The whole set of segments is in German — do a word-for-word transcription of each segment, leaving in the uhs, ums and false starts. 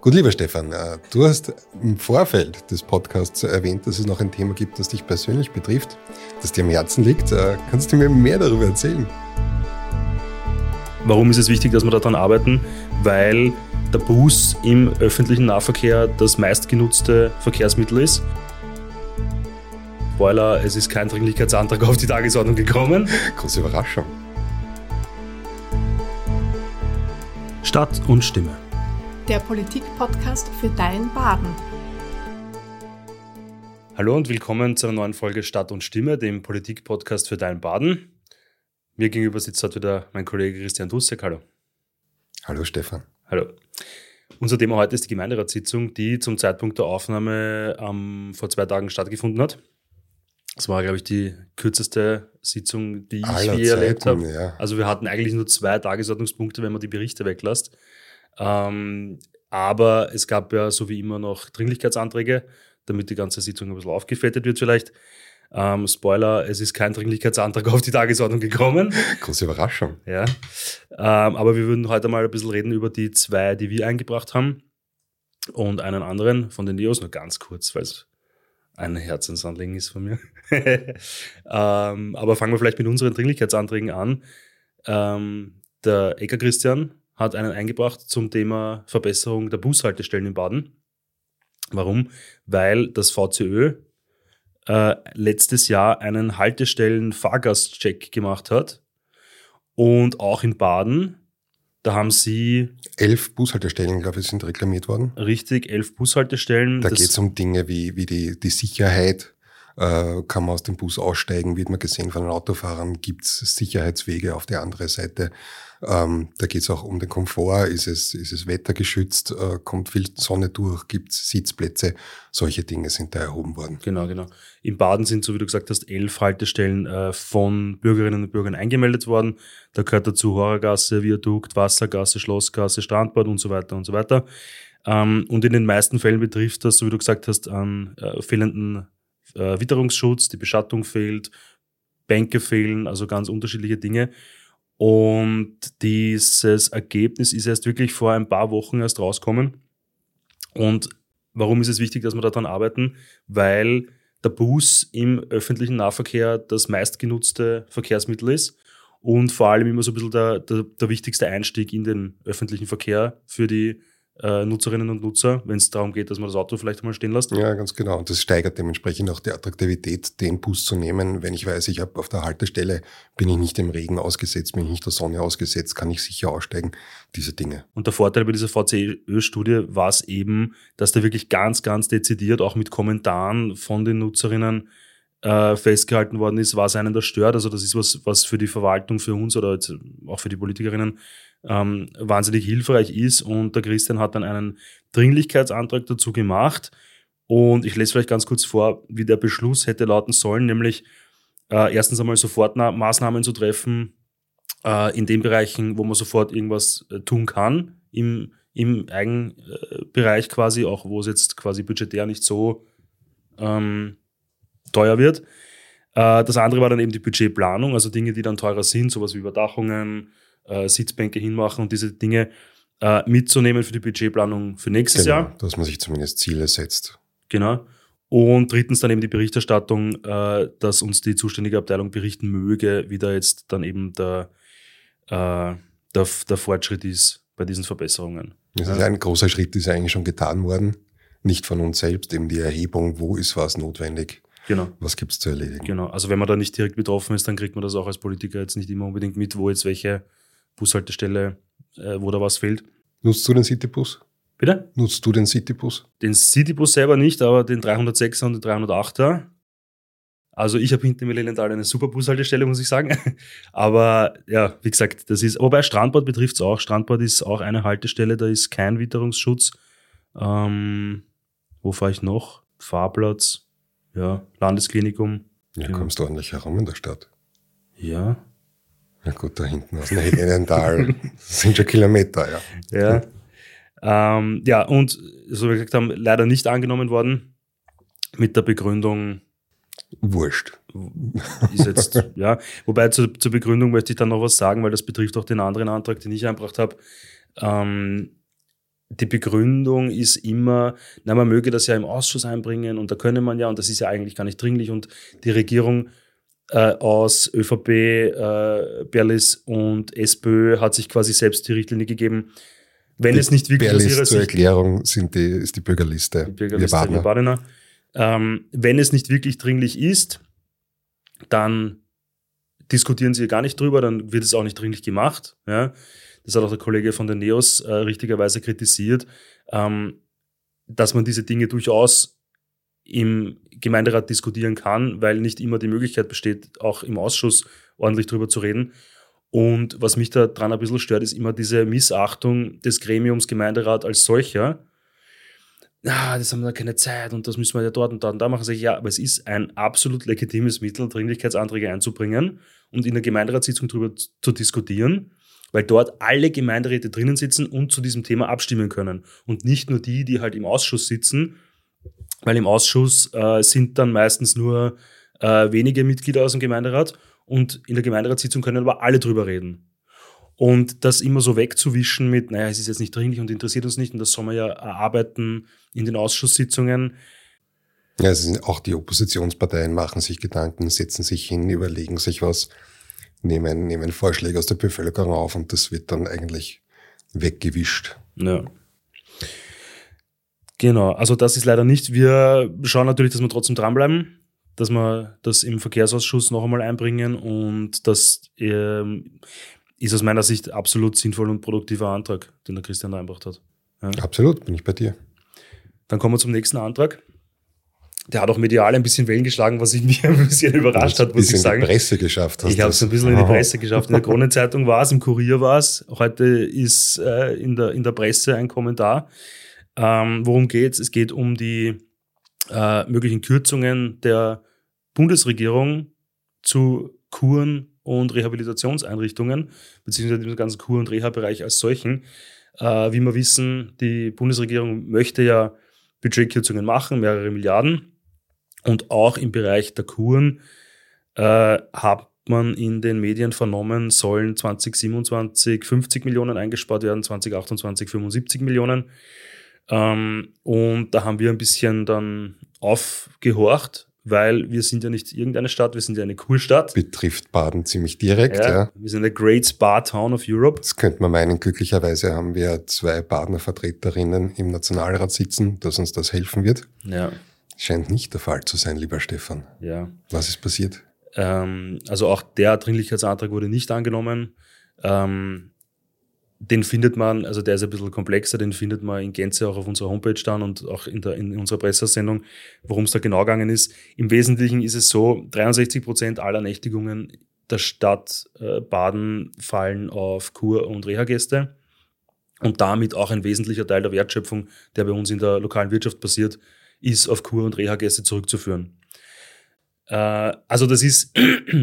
Gut, lieber Stefan, du hast im Vorfeld des Podcasts erwähnt, dass es noch ein Thema gibt, das dich persönlich betrifft, das dir am Herzen liegt. Kannst du mir mehr darüber erzählen? Warum ist es wichtig, dass wir daran arbeiten? Weil der Bus im öffentlichen Nahverkehr das meistgenutzte Verkehrsmittel ist. Spoiler, es ist kein Dringlichkeitsantrag auf die Tagesordnung gekommen. Große Überraschung. Stadt und Stimme. Der Politik-Podcast für dein Baden. Hallo und willkommen zu einer neuen Folge Stadt und Stimme, dem Politik-Podcast für dein Baden. Mir gegenüber sitzt heute wieder mein Kollege Christian Dussek. Hallo. Hallo Stefan. Hallo. Unser Thema heute ist die Gemeinderatssitzung, die zum Zeitpunkt der Aufnahme ähm, vor zwei Tagen stattgefunden hat. Das war, glaube ich, die kürzeste Sitzung, die ich Aller je erlebt Zeiten, habe. ja. Also wir hatten eigentlich nur zwei Tagesordnungspunkte, wenn man die Berichte weglässt. Ähm, aber es gab ja so wie immer noch Dringlichkeitsanträge, damit die ganze Sitzung ein bisschen aufgefettet wird vielleicht. Ähm, Spoiler, es ist kein Dringlichkeitsantrag auf die Tagesordnung gekommen. Große Überraschung. Ja. Ähm, aber wir würden heute mal ein bisschen reden über die zwei, die wir eingebracht haben und einen anderen von den Neos, nur ganz kurz, weil es ein Herzensanliegen ist von mir. ähm, aber fangen wir vielleicht mit unseren Dringlichkeitsanträgen an. Ähm, der Ecker Christian hat einen eingebracht zum Thema Verbesserung der Bushaltestellen in Baden. Warum? Weil das V C Ö äh, letztes Jahr einen Haltestellen-Fahrgastcheck gemacht hat. Und auch in Baden, da haben sie... Elf Bushaltestellen, glaube ich, sind reklamiert worden. Richtig, elf Bushaltestellen. Da geht es um Dinge wie, wie die, die Sicherheit. Äh, kann man aus dem Bus aussteigen, wird man gesehen von den Autofahrern, gibt es Sicherheitswege auf der anderen Seite. Ähm, da geht es auch um den Komfort, ist es, ist es wettergeschützt, äh, kommt viel Sonne durch, gibt es Sitzplätze, solche Dinge sind da erhoben worden. Genau, genau. In Baden sind, so wie du gesagt hast, elf Haltestellen äh, von Bürgerinnen und Bürgern eingemeldet worden. Da gehört dazu Horrorgasse, Viadukt, Wassergasse, Schlossgasse, Strandbad und so weiter und so weiter. Ähm, und in den meisten Fällen betrifft das, so wie du gesagt hast, an äh, fehlenden äh, Witterungsschutz, die Beschattung fehlt, Bänke fehlen, also ganz unterschiedliche Dinge. Und dieses Ergebnis ist erst wirklich vor ein paar Wochen erst rausgekommen. Und warum ist es wichtig, dass wir daran arbeiten? Weil der Bus im öffentlichen Nahverkehr das meistgenutzte Verkehrsmittel ist und vor allem immer so ein bisschen der, der, der wichtigste Einstieg in den öffentlichen Verkehr für die äh, Nutzerinnen und Nutzer, wenn es darum geht, dass man das Auto vielleicht mal stehen lässt. Ja, ganz genau. Und das steigert dementsprechend auch die Attraktivität, den Bus zu nehmen. Wenn ich weiß, ich habe auf der Haltestelle, bin ich nicht dem Regen ausgesetzt, bin ich nicht der Sonne ausgesetzt, kann ich sicher aussteigen, diese Dinge. Und der Vorteil bei dieser V C Ö-Studie war es eben, dass da wirklich ganz, ganz dezidiert auch mit Kommentaren von den Nutzerinnen äh, festgehalten worden ist, was einen da stört. Also das ist was, was für die Verwaltung, für uns oder jetzt auch für die Politikerinnen ähm, wahnsinnig hilfreich ist. Und der Christian hat dann einen Dringlichkeitsantrag dazu gemacht. Und ich lese vielleicht ganz kurz vor, wie der Beschluss hätte lauten sollen, nämlich äh, erstens einmal sofort na- Maßnahmen zu treffen äh, in den Bereichen, wo man sofort irgendwas äh, tun kann, im, im Eigenbereich quasi, auch wo es jetzt quasi budgetär nicht so ähm, teuer wird. Äh, das andere war dann eben die Budgetplanung, also Dinge, die dann teurer sind, sowas wie Überdachungen, äh, Sitzbänke hinmachen und diese Dinge äh, mitzunehmen für die Budgetplanung für nächstes Genau, Jahr. dass man sich zumindest Ziele setzt. Genau. Und drittens dann eben die Berichterstattung, äh, dass uns die zuständige Abteilung berichten möge, wie da jetzt dann eben der, äh, der, der Fortschritt ist bei diesen Verbesserungen. Das ist ein großer Schritt, ist eigentlich schon getan worden. Nicht von uns selbst, eben die Erhebung, wo ist was notwendig. Genau. Was gibt es zu erledigen? Genau. Also wenn man da nicht direkt betroffen ist, dann kriegt man das auch als Politiker jetzt nicht immer unbedingt mit, wo jetzt welche Bushaltestelle, äh, wo da was fehlt. Nutzt du den Citybus? Bitte? Nutzt du den Citybus? Den Citybus selber nicht, aber den dreihundertsechser und den dreihundertachter. Also ich habe hinten im Lilienthal eine super Bushaltestelle, muss ich sagen. Aber ja, wie gesagt, das ist, wobei Strandbad betrifft es auch. Strandbad ist auch eine Haltestelle, da ist kein Witterungsschutz. Ähm, wo fahre ich noch? Fahrplatz, ja, Landesklinikum. Ja, ja. Kommst du ordentlich herum in der Stadt? Ja. Ja gut, da hinten aus dem Lilienthal sind schon Kilometer, ja. Ja. Ähm, ja, und so wie wir gesagt haben, leider nicht angenommen worden mit der Begründung, Wurscht. ist jetzt, ja. Wobei zu, zur Begründung möchte ich dann noch was sagen, weil das betrifft auch den anderen Antrag, den ich eingebracht habe. Ähm, die Begründung ist immer, na, man möge das ja im Ausschuss einbringen und da könne man ja, und das ist ja eigentlich gar nicht dringlich und die Regierung äh, aus ÖVP, äh, Berlis und SPÖ hat sich quasi selbst die Richtlinie gegeben, wenn die es nicht wirklich Berlis aus ihrer zur Sicht... Erklärung sind die, ist die Bürgerliste. Die Bürgerliste, wir Badener. wir Badener. Ähm, wenn es nicht wirklich dringlich ist, dann diskutieren sie gar nicht drüber, dann wird es auch nicht dringlich gemacht. Ja. Das hat auch der Kollege von den Neos äh, richtigerweise kritisiert, ähm, dass man diese Dinge durchaus im Gemeinderat diskutieren kann, weil nicht immer die Möglichkeit besteht, auch im Ausschuss ordentlich drüber zu reden. Und was mich da dran ein bisschen stört, ist immer diese Missachtung des Gremiums Gemeinderat als solcher. Ah, das haben wir da keine Zeit und das müssen wir ja dort und da und da machen. Sag ich, ja, aber es ist ein absolut legitimes Mittel, Dringlichkeitsanträge einzubringen und in der Gemeinderatssitzung darüber zu diskutieren, weil dort alle Gemeinderäte drinnen sitzen und zu diesem Thema abstimmen können. Und nicht nur die, die halt im Ausschuss sitzen, weil im Ausschuss äh, sind dann meistens nur äh, wenige Mitglieder aus dem Gemeinderat und in der Gemeinderatssitzung können aber alle drüber reden. Und das immer so wegzuwischen mit, naja, es ist jetzt nicht dringlich und interessiert uns nicht und das soll man ja erarbeiten in den Ausschusssitzungen. Ja, es sind auch die Oppositionsparteien machen sich Gedanken, setzen sich hin, überlegen sich was, nehmen, nehmen Vorschläge aus der Bevölkerung auf und das wird dann eigentlich weggewischt. Ja. Genau, also das ist leider nicht. Wir schauen natürlich, dass wir trotzdem dranbleiben, dass wir das im Verkehrsausschuss noch einmal einbringen und das ähm, ist aus meiner Sicht absolut sinnvoll und produktiver Antrag, den der Christian da eingebracht hat. Ja. Absolut, bin ich bei dir. Dann kommen wir zum nächsten Antrag. Der hat auch medial ein bisschen Wellen geschlagen, was ich mich ein bisschen überrascht hat, muss ich sagen. In die Presse geschafft hast. Ich habe es ein bisschen in die Presse geschafft. In der Kronenzeitung war es, im Kurier war es. Heute ist äh, in, der, in der Presse ein Kommentar. Ähm, worum geht's? Es geht um die äh, möglichen Kürzungen der Bundesregierung zu Kuren und Rehabilitationseinrichtungen, beziehungsweise dem ganzen Kur- und Reha-Bereich als solchen. Äh, wie wir wissen, die Bundesregierung möchte ja Budgetkürzungen machen, mehrere Milliarden. Und auch im Bereich der Kuren äh, hat man in den Medien vernommen, sollen zwanzig siebenundzwanzig fünfzig Millionen eingespart werden, zwanzig achtundzwanzig fünfundsiebzig Millionen. Ähm, und da haben wir ein bisschen dann aufgehorcht, weil wir sind ja nicht irgendeine Stadt, wir sind ja eine Kurstadt. Betrifft Baden ziemlich direkt, ja. ja. Wir sind eine Great Spa Town of Europe. Das könnte man meinen, glücklicherweise haben wir zwei Badener Vertreterinnen im Nationalrat sitzen, dass uns das helfen wird. Ja. Scheint nicht der Fall zu sein, lieber Stefan. Ja. Was ist passiert? Ähm, also auch der Dringlichkeitsantrag wurde nicht angenommen. Ähm, den findet man, also der ist ein bisschen komplexer, den findet man in Gänze auch auf unserer Homepage dann und auch in, der, in unserer Pressesendung, worum es da genau gegangen ist. Im Wesentlichen ist es so, dreiundsechzig Prozent aller Nächtigungen der Stadt äh, Baden fallen auf Kur- und Reha-Gäste und damit auch ein wesentlicher Teil der Wertschöpfung, der bei uns in der lokalen Wirtschaft passiert, ist auf Kur- und Reha-Gäste zurückzuführen. Äh, also das ist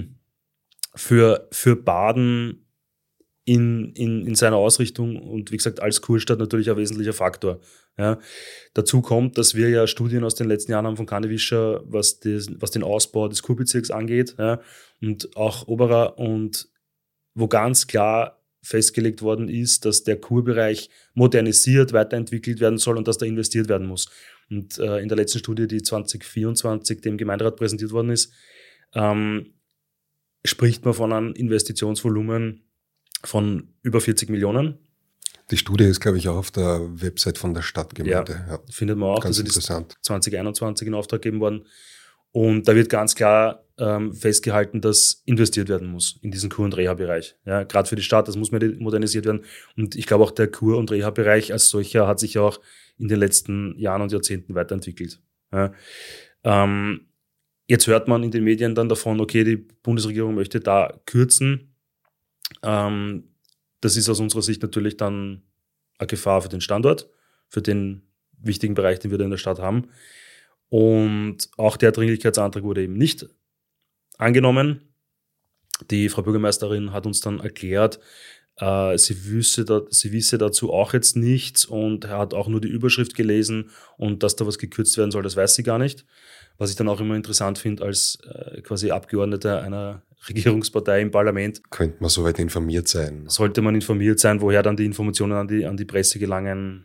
für, für Baden In, in, in seiner Ausrichtung und wie gesagt als Kurstadt natürlich ein wesentlicher Faktor. Ja. Dazu kommt, dass wir ja Studien aus den letzten Jahren haben von Kannewischer, was, das, was den Ausbau des Kurbezirks angeht, ja, und auch Oberer und wo ganz klar festgelegt worden ist, dass der Kurbereich modernisiert, weiterentwickelt werden soll und dass da investiert werden muss. Und äh, in der letzten Studie, die zwanzig vierundzwanzig dem Gemeinderat präsentiert worden ist, ähm, spricht man von einem Investitionsvolumen von über vierzig Millionen. Die Studie ist, glaube ich, auch auf der Website von der Stadtgemeinde. Ja, ja. Findet man auch. Ganz also interessant. Das ist zwanzig einundzwanzig in Auftrag gegeben worden. Und da wird ganz klar ähm, festgehalten, dass investiert werden muss in diesen Kur- und Reha-Bereich. Ja, gerade für die Stadt, das muss modernisiert werden. Und ich glaube auch der Kur- und Reha-Bereich als solcher hat sich auch in den letzten Jahren und Jahrzehnten weiterentwickelt. Ja. Ähm, jetzt hört man in den Medien dann davon, okay, die Bundesregierung möchte da kürzen. Ähm, das ist aus unserer Sicht natürlich dann eine Gefahr für den Standort, für den wichtigen Bereich, den wir da in der Stadt haben. Und auch der Dringlichkeitsantrag wurde eben nicht angenommen. Die Frau Bürgermeisterin hat uns dann erklärt, äh, sie, wüsste da, sie wisse dazu auch jetzt nichts und hat auch nur die Überschrift gelesen und dass da was gekürzt werden soll, das weiß sie gar nicht. Was ich dann auch immer interessant finde als äh, quasi Abgeordneter einer Regierungspartei im Parlament. Könnte man soweit informiert sein? Sollte man informiert sein, woher dann die Informationen an die, an die Presse gelangen,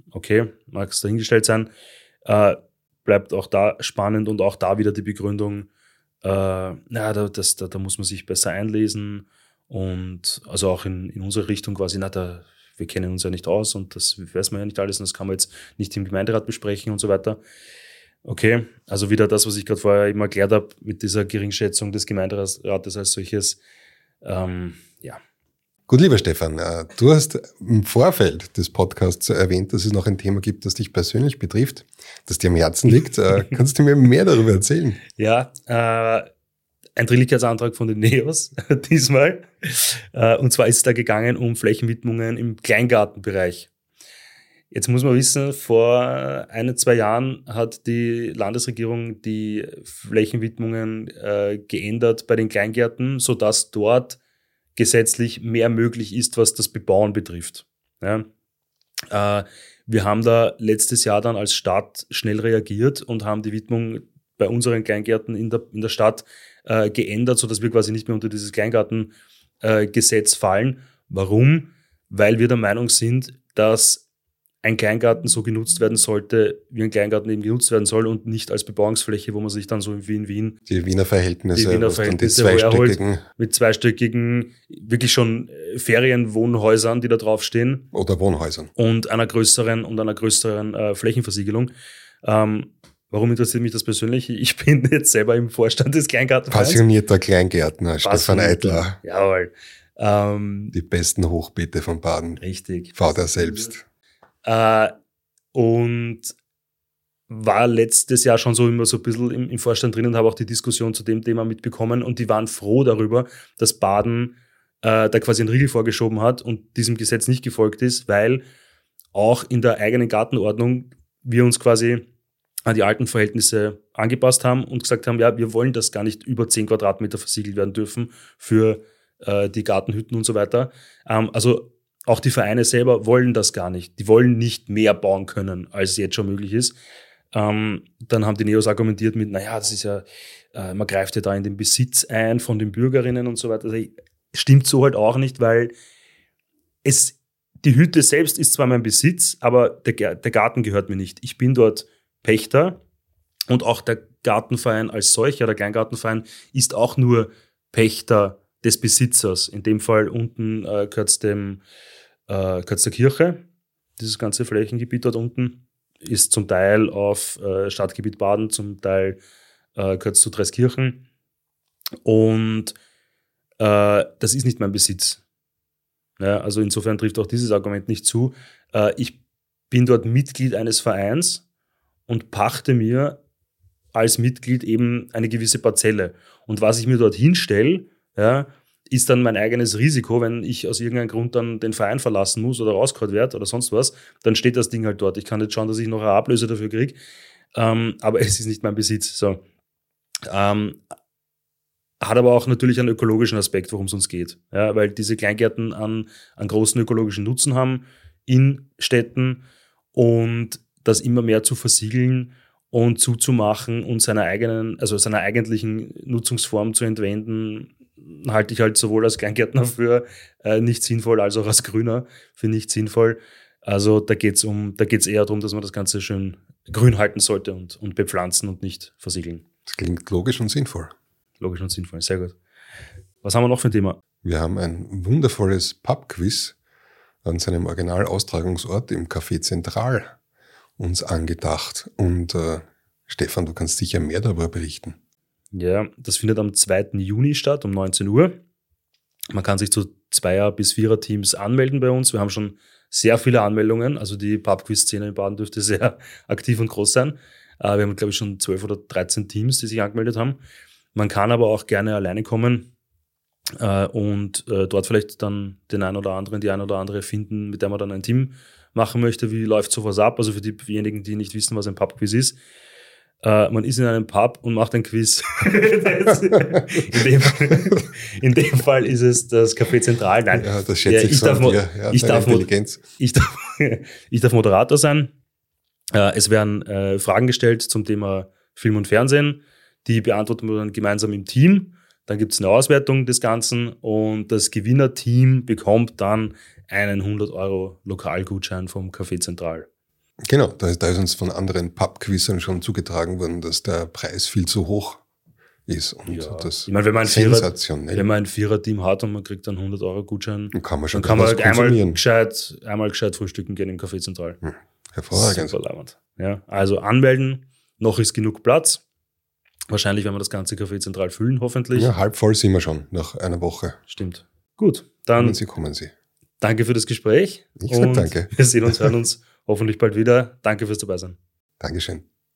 okay, mag es dahingestellt sein. Äh, bleibt auch da spannend und auch da wieder die Begründung, äh, na, da, das, da, da muss man sich besser einlesen und also auch in, in unsere Richtung quasi, na, da, wir kennen uns ja nicht aus und das weiß man ja nicht alles und das kann man jetzt nicht im Gemeinderat besprechen und so weiter. Okay, also wieder das, was ich gerade vorher eben erklärt habe mit dieser Geringschätzung des Gemeinderates als solches. Ähm, ja. Gut, lieber Stefan, du hast im Vorfeld des Podcasts erwähnt, dass es noch ein Thema gibt, das dich persönlich betrifft, das dir am Herzen liegt. Kannst du mir mehr darüber erzählen? Ja, äh, ein Dringlichkeitsantrag von den Neos diesmal. Äh, und zwar ist es da gegangen um Flächenwidmungen im Kleingartenbereich. Jetzt muss man wissen, vor ein, zwei Jahren hat die Landesregierung die Flächenwidmungen äh, geändert bei den Kleingärten, sodass dort gesetzlich mehr möglich ist, was das Bebauen betrifft. Ja. Äh, wir haben da letztes Jahr dann als Stadt schnell reagiert und haben die Widmung bei unseren Kleingärten in der, in der Stadt äh, geändert, sodass wir quasi nicht mehr unter dieses Kleingartengesetz äh, fallen. Warum? Weil wir der Meinung sind, dass ein Kleingarten so genutzt werden sollte, wie ein Kleingarten eben genutzt werden soll und nicht als Bebauungsfläche, wo man sich dann so wie in Wien die Wiener Verhältnisse, die Wiener Verhältnisse die zweistöckigen mit zweistöckigen, wirklich schon Ferienwohnhäusern, die da draufstehen. Oder Wohnhäusern. Und einer größeren und einer größeren äh, Flächenversiegelung. Ähm, warum interessiert mich das persönlich? Ich bin jetzt selber im Vorstand des Kleingartenvereins. Passionierter Kleingärtner, Stefan Eitler. Jawohl. Ähm, die besten Hochbeete von Baden. Richtig. Baut er selbst. Äh, und war letztes Jahr schon so immer so ein bisschen im, im Vorstand drin und habe auch die Diskussion zu dem Thema mitbekommen und die waren froh darüber, dass Baden äh, da quasi einen Riegel vorgeschoben hat und diesem Gesetz nicht gefolgt ist, weil auch in der eigenen Gartenordnung wir uns quasi an die alten Verhältnisse angepasst haben und gesagt haben, ja, wir wollen, dass gar nicht über zehn Quadratmeter versiegelt werden dürfen für äh, die Gartenhütten und so weiter. Ähm, also auch die Vereine selber wollen das gar nicht. Die wollen nicht mehr bauen können, als jetzt schon möglich ist. Ähm, dann haben die Neos argumentiert mit, naja, das ist ja, äh, man greift ja da in den Besitz ein von den Bürgerinnen und so weiter. Also, stimmt so halt auch nicht, weil es, die Hütte selbst ist zwar mein Besitz, aber der, der Garten gehört mir nicht. Ich bin dort Pächter und auch der Gartenverein als solcher, der Kleingartenverein, ist auch nur Pächter des Besitzers. In dem Fall unten äh, gehört es dem äh, gehört's der Kirche. Dieses ganze Flächengebiet dort unten ist zum Teil auf äh, Stadtgebiet Baden, zum Teil äh, gehört es zu Dreiskirchen. Und äh, das ist nicht mein Besitz. Ja, also insofern trifft auch dieses Argument nicht zu. Äh, ich bin dort Mitglied eines Vereins und pachte mir als Mitglied eben eine gewisse Parzelle. Und was ich mir dort hinstelle, ja, ist dann mein eigenes Risiko, wenn ich aus irgendeinem Grund dann den Verein verlassen muss oder rausgehört werde oder sonst was, dann steht das Ding halt dort. Ich kann jetzt schauen, dass ich noch eine Ablöse dafür kriege, ähm, aber es ist nicht mein Besitz. So. Ähm, hat aber auch natürlich einen ökologischen Aspekt, worum es uns geht. Ja, weil diese Kleingärten an, an großen ökologischen Nutzen haben in Städten und das immer mehr zu versiegeln und zuzumachen und seiner eigenen, also seiner eigentlichen Nutzungsform zu entwenden, halte ich halt sowohl als Kleingärtner für äh, nicht sinnvoll, als auch als Grüner für nicht sinnvoll. Also da geht es um, da geht's eher darum, dass man das Ganze schön grün halten sollte und, und bepflanzen und nicht versiegeln. Das klingt logisch und sinnvoll. Logisch und sinnvoll, sehr gut. Was haben wir noch für ein Thema? Wir haben ein wundervolles Pub-Quiz an seinem Originalaustragungsort im Café Zentral uns angedacht. Und äh, Stefan, du kannst sicher mehr darüber berichten. Ja, das findet am zweiten Juni statt, um neunzehn Uhr. Man kann sich zu Zweier- bis Vierer-Teams anmelden bei uns. Wir haben schon sehr viele Anmeldungen. Also die Pub-Quiz-Szene in Baden dürfte sehr aktiv und groß sein. Wir haben, glaube ich, schon zwölf oder dreizehn Teams, die sich angemeldet haben. Man kann aber auch gerne alleine kommen und dort vielleicht dann den einen oder anderen, die eine oder andere finden, mit der man dann ein Team machen möchte. Wie läuft sowas ab? Also für diejenigen, die nicht wissen, was ein Pub-Quiz ist. Uh, man ist in einem Pub und macht ein Quiz. in, dem, in dem Fall ist es das Café Zentral. Nein, ja, das schätze ja, ich, ich, so darf, an dir. Ja, ich, darf Intelligenz. ich, darf, ich darf Moderator sein. Uh, es werden uh, Fragen gestellt zum Thema Film und Fernsehen. Die beantworten wir dann gemeinsam im Team. Dann gibt es eine Auswertung des Ganzen und das Gewinnerteam bekommt dann einen hundert Euro Lokalgutschein vom Café Zentral. Genau, da, da ist uns von anderen Pub-Quizern schon zugetragen worden, dass der Preis viel zu hoch ist. Und Ja. das Ich meine, wenn man ein Vierer, sensationell. wenn man ein Vierer-Team hat und man kriegt einen hundert Euro Gutschein, Dann kann man schon dann kann man was halt einmal konsumieren. gescheit, einmal gescheit frühstücken gehen im Café Zentral. Hm, hervorragend. Super leibend. Ja, also anmelden, noch ist genug Platz. Wahrscheinlich werden wir das ganze Café Zentral füllen, hoffentlich. Ja, halb voll sind wir schon nach einer Woche. Stimmt. Gut, dann Kommen Sie, kommen Sie. danke für das Gespräch. Ich sag danke. Wir sehen uns, hören uns hoffentlich bald wieder. Danke fürs Dabeisein. Dankeschön.